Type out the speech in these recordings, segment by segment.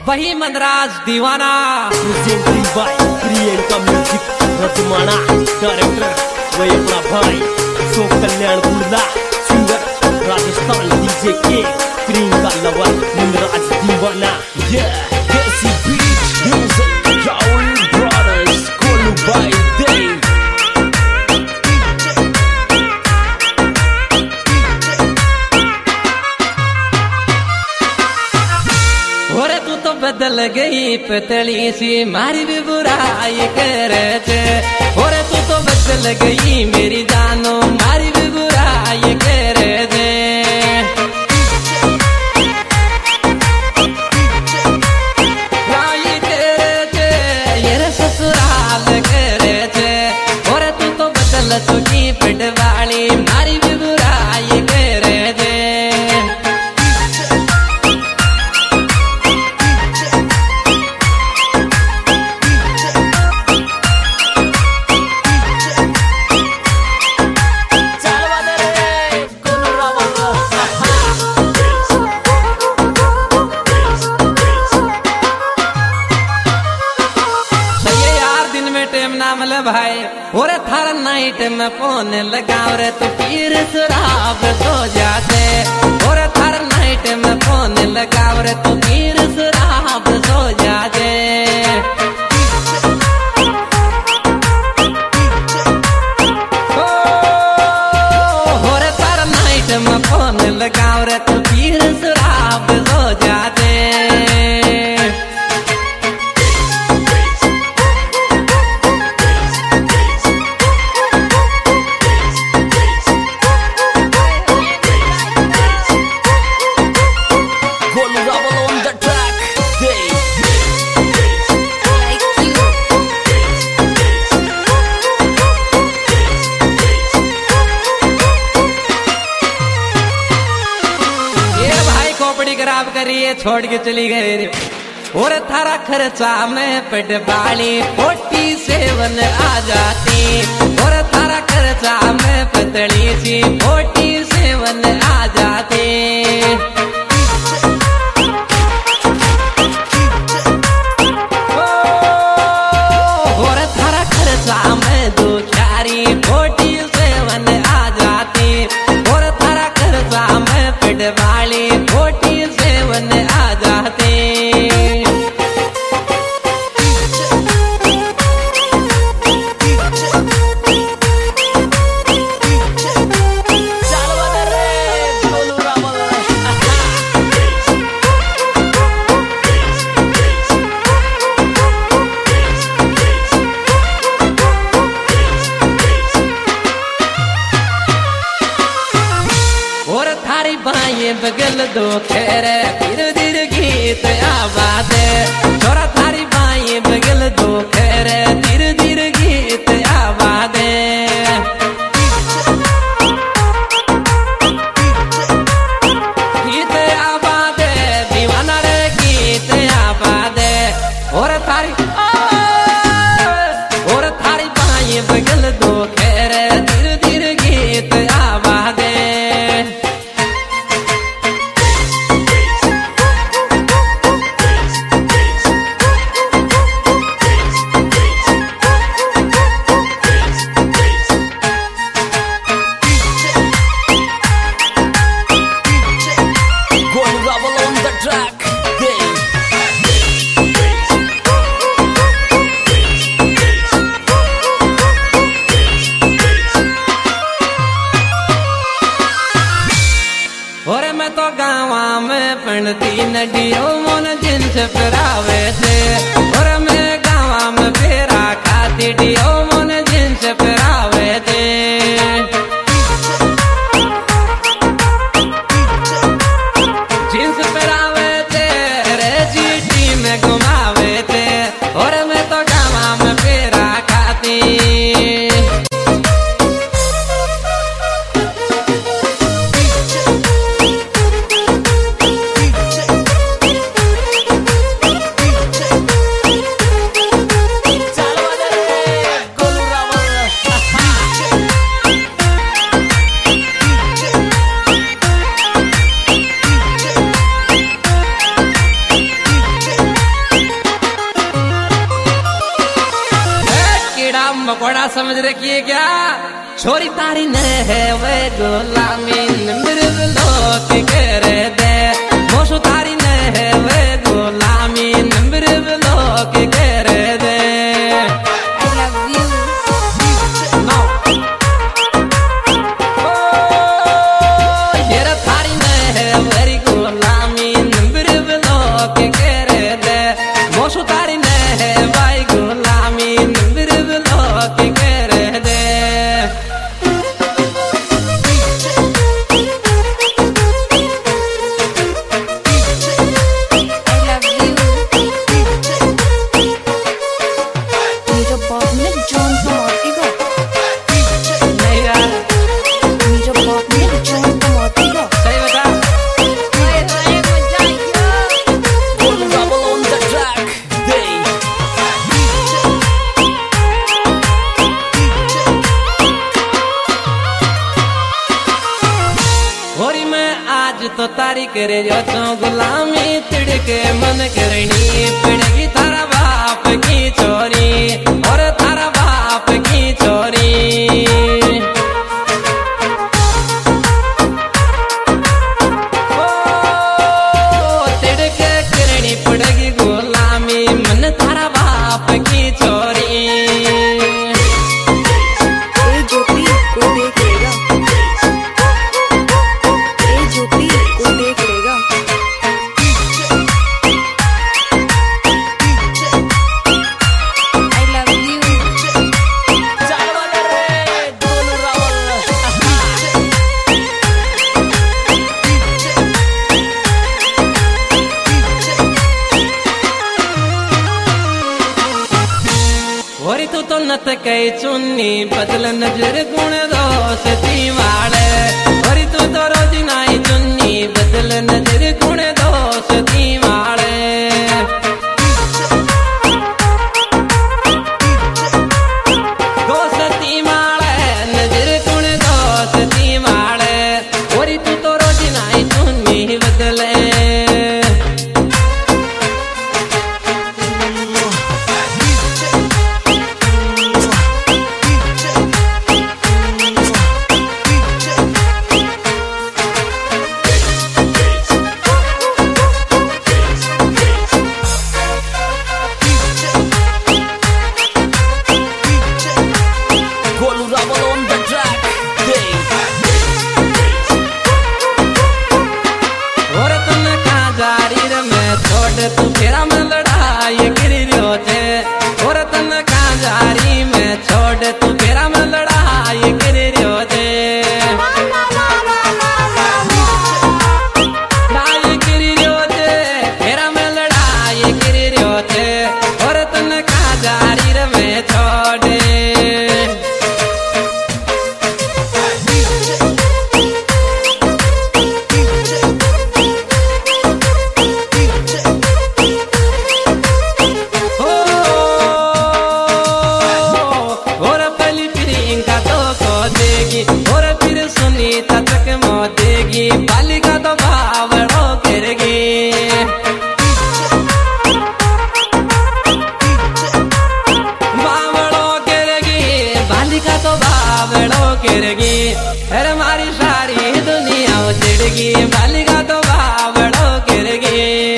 वही Manraj Deewana presenting by Priyanka music Rajmana director वही अपना भाई सो कल्याण गुर्दा सिंगर राजस्थान डीजे के Priyanka lover Manraj Deewana desi beat music Rahul brothers Kolu by देव बदल गई पतली सी मारी भी बुराई करे थे। और तू तो बदल गई मेरी जानो मारी भी बुराई करे थे। बुराई करे थे ये ससुराल करे थे। और तू तो बदल चुकी पिटवाली मारी भी बुराई करे थे। भाई और थारा नाइट में फोन लगाओ रे तो फिर शराब सो जाते। और थारा नाइट में फोन लगाओ रे तो फिर शराब सो जाते। और थारा नाइट में फोन लगाओ रे तो फिर शराब सो जाते। खराब करिए छोड़ के चली गए रे। और थारा खर्चा में पटवाली 47 आ जाती। और थारा खर्चा में पतली सी 47 आ जाती। और थारा खर्चा में 47 आ जाती। और थारा खर्चा में पटवाली 47 आ जाते। और थारी बाएं बगल दो खेरे धीरे धीरे गीत आवाज। छोरा थारी बाएं बगल दो खेरे धीरे धीरे गीत आवाज। गीत आवाज दीवाना रे गीत आवाज। और थारी बाएं बगल दो खेरे धीरे धीरे गीत आवाज। और मैं तो गाँवा में पढ़ती नडियो मन जिन्स फिरावे थे। और मैं गाँवा में फेरा खाती डियो मन जिन्स फिरावे थे। जिन्स फिरावे थे रे जीटी में घुमावे थे। और मैं तो गाँवा में फेरा खाती। कोलू कोड़ा समझ रखिए क्या छोरी तारी न है वे गुलामी मृग लोक कर दे मोशु तारी न है वे गुलामी मृग लोक कर दे तो तारी करे जो तो गुलामी तिड़के मन करनी पड़ेगी थारा बाप की चोरी और थारा बाप की चोरी ओ तिड़के करनी पड़ेगी गुलामी मन थारा बाप की चोरी तू तो नत कई चुन्नी बदल नजर गुण दोस्ती वाले और तू तो रोज नाई चुन्नी बदल नजर गुण दोस्ती वाले दोस्ती वाले नजर गुण दोस्ती वाले और तू तो रोज नाई चुन्नी बदले तू फेरा में लड़ाई गिरी रो थे और तन कांजारी में छोड़ तू फेरा में लड़ाई गिरी रो थे लड़ाई गिरी रो थे फेरा में लड़ाई गिरी रो थे और तन कांजारी में छोड़े और फिर सुनीता तक मोदेगी बालिका तो बावड़ो करेगी बावड़ो करेगी बालिका तो बावड़ो करेगी अरे मारी सारी दुनिया उजड़ेगी बालिका तो बावड़ो करेगी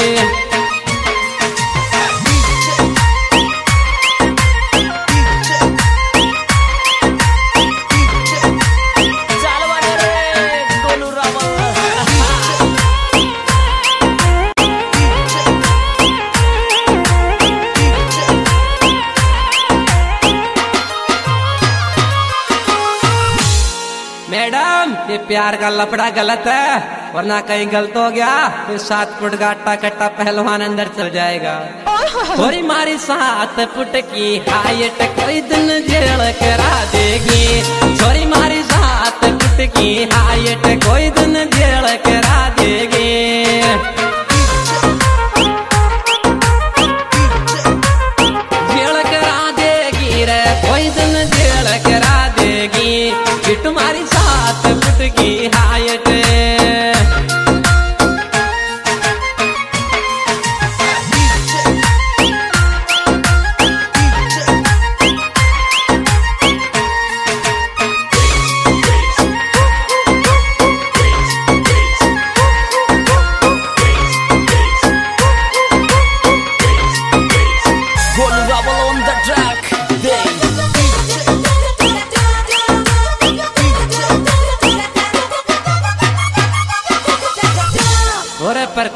मैडम ये प्यार का लफड़ा गलत है वरना कहीं गलत हो गया तो 7 फुट का अट्टा कट्टा पहलवान अंदर चल जाएगा थोड़ी मारी 7 फुट की हाइट कोई दिन जेल करा देगी थोड़ी मारी 7 फुट की हाइट कोई दिन जेल करा देगी जेल करा देगी रे कोई दिन जेल करा देगी कि तुम्हारी 7 फुट की हाइट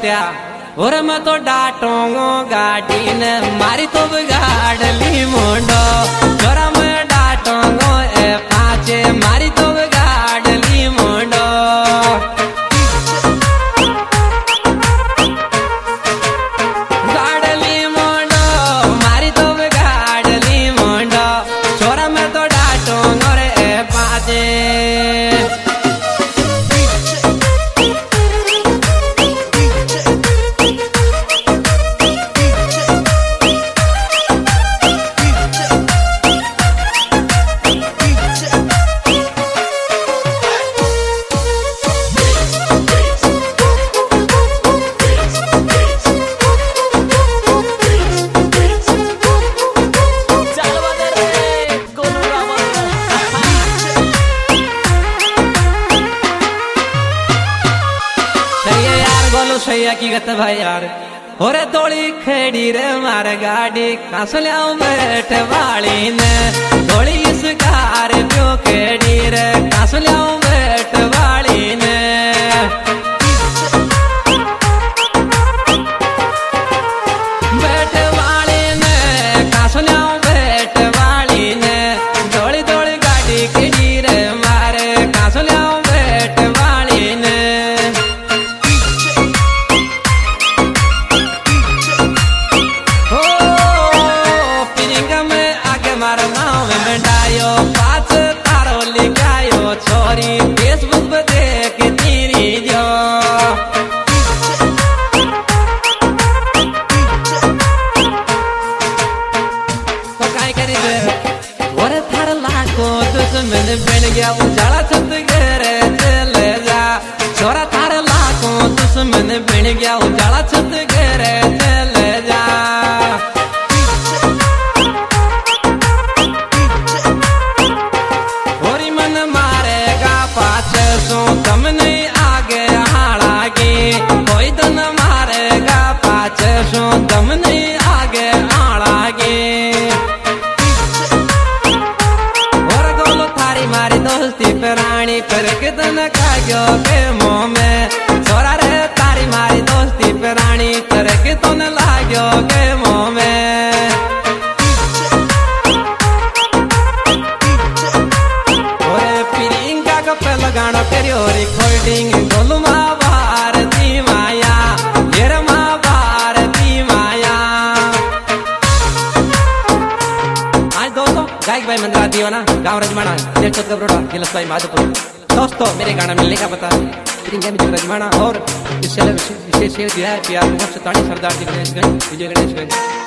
क्या और मैं तो डांटूंगा गाड़ी ने मारी तो बिगाड़ ली मुंडो छोरा मैं डांटूंगा ए पाचे मारी तो बिगाड़ ली मुंडो गाड़ ली मुंडो मारी तो बिगाड़ ली मुंडो छोरा मैं तो डांटूंगा रे ए पाचे सैया की गत भाई यार होरे तोड़ी खेड़ी रे मारे गाड़ी कास लियाऊं बैठ वाली ने तोड़ी इस कार प्यो खेड़ी रे कास लियाऊं बैठ वाली ने बैठ वाली ने कास लियाऊं बैठ वाली ने तोड़ी तोड़ी गाड़ी खेड़ी रे मारे कास लियाऊं बैठ वाली ने पाँच तारो लिखायो छोरी फेसबुक पे देख तेरी जो तो काय करी दे और थार लाखों दुश्मन बन गया उजाला छत घेरे चले जा छोरा थार लाखों दुश्मन बन गया उजाला छत घेरे चले जा दम नहीं आगे हालागी कोई तो न मारेगा पाछे सो दम नहीं आगे हालागी और गोलो थारी मारी दोस्ती प्राणी पर कितन खायो के मुंह में छोरा रे तारी मारी दोस्ती प्राणी पर कितन लाग्यो के मुंह में और प्रियंका का पहला गाना तेरी रिकॉर्डिंग गोलू माँ भारती माया येर माँ भारती माया आज दोस्तों गायक भाई मंदिर आती हो ना गाँव रजमाना देख तो कब्रोड़ा गिलस भाई माधोपुर दोस्तों मेरे गाना मिलने का पता प्रियंका मित्र रजमाना और इस विशेष दिया है प्यार मोहब्बत सतानी सरदार जी गणेश विजय गणेश